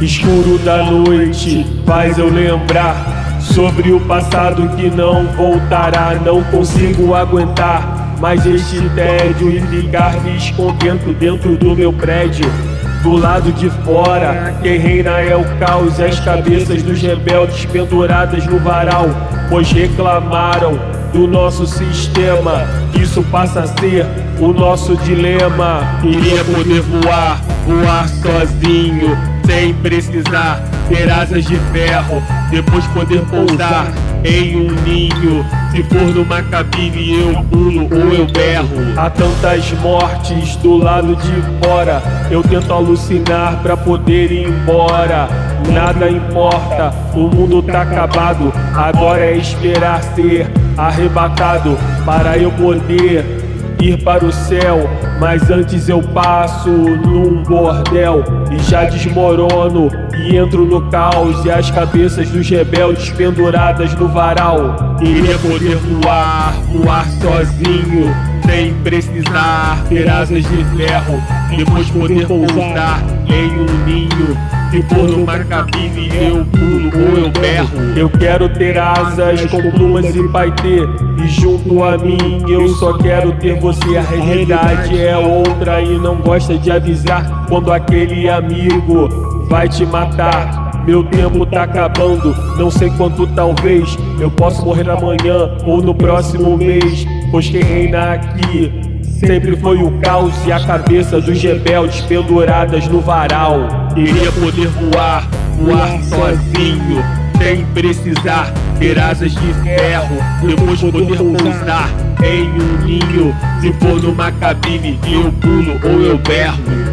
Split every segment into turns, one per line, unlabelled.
Escuro da noite faz eu lembrar sobre o passado que não voltará. Não consigo aguentar mais este tédio e ficar me escondendo dentro do meu prédio. Do lado de fora, quem reina é o caos e as cabeças dos rebeldes penduradas no varal, pois reclamaram do nosso sistema. Isso passa a ser o nosso dilema. Queria poder voar, voar sozinho, sem precisar ter asas de ferro, depois poder pousar em um ninho. Se for numa cabine eu pulo ou eu berro. Há tantas mortes do lado de fora, eu tento alucinar pra poder ir embora. Nada importa, o mundo tá acabado, agora é esperar ser arrebatado para eu poder ir para o céu. Mas antes eu passo num bordel e já desmorono e entro no caos, e as cabeças dos rebeldes penduradas no varal. Queria poder voar, voar sozinho, sem precisar ter asas de ferro, depois poder pousar em um ninho. Se for numa cabine eu pulo ou eu berro. Eu quero ter asas com plumas e paetê, e junto a mim eu só quero ter você. A realidade é outra e não gosta de avisar quando aquele amigo vai te matar. Meu tempo tá acabando, não sei quanto, talvez eu possa morrer amanhã ou no próximo mês, pois quem reina aqui sempre foi o caos e a cabeça dos rebeldes penduradas no varal. Queria poder voar, voar sozinho, sem precisar ter asas de ferro, depois poder pousar em um ninho. Se for numa cabine eu pulo ou eu berro.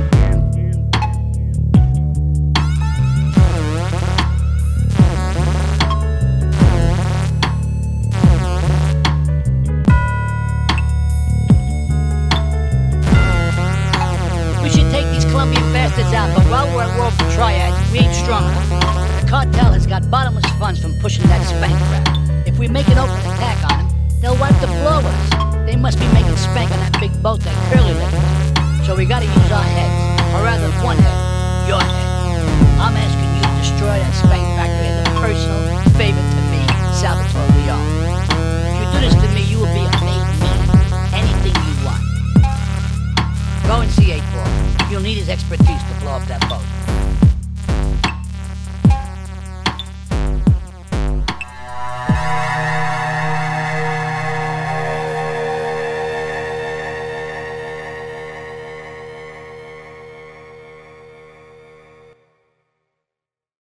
Colombian bastards out, but while we're at war for triads, we ain't strong enough. The cartel has got bottomless funds from pushing that spank crap. If we make an open attack on them, they'll wipe the floor with us. They must be making spank on that big boat that Curly lives in. So we gotta use our heads, or rather one head, your head. I'm asking you to destroy that spank factory as a personal favor to me, Salvatore Leone. If you do this to me, you will be a made me anything you want. Go and see 8-Ball. You'll need his expertise to blow up that boat.